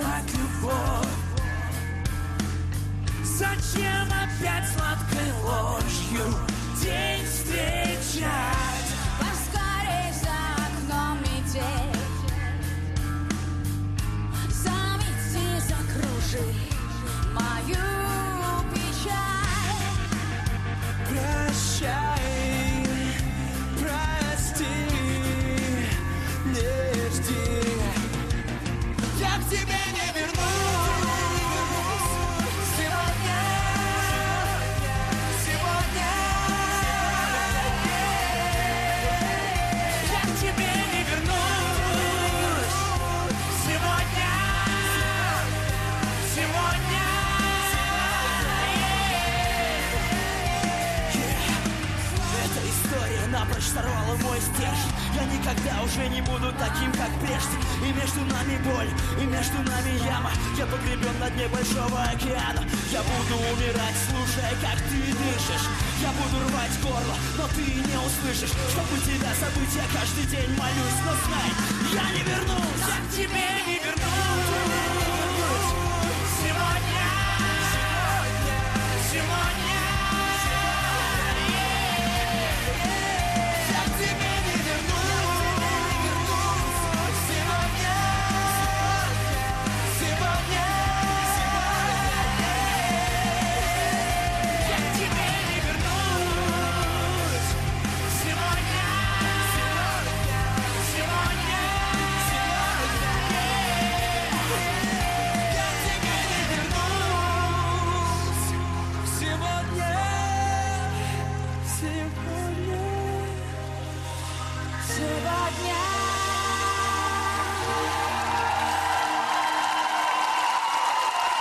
сказать любовь? Зачем опять сладкой ложью день встречать? Поскорей за окном метель, замети, закружи мою печаль. Прощай, прости, не жди. Я к тебе не вернусь сегодня, сегодня. Я к тебе не вернусь сегодня, сегодня. Эта история напрочь сорвала мой стержень. Я никогда уже не буду таким, как прежде. И между нами боль, и между нами яма. Я погребен на дне большого океана. Я буду умирать, слушая, как ты дышишь. Я буду рвать горло, но ты не услышишь. Чтобы тебя забыть, я каждый день молюсь. Но знай, я не вернусь, я к тебе не вернусь сегодня, сегодня. Я к тебе не вернусь сегодня, сегодня. Я к тебе не вернусь сегодня, сегодня. Я к тебе не вернусь сегодня, сегодня. Сегодня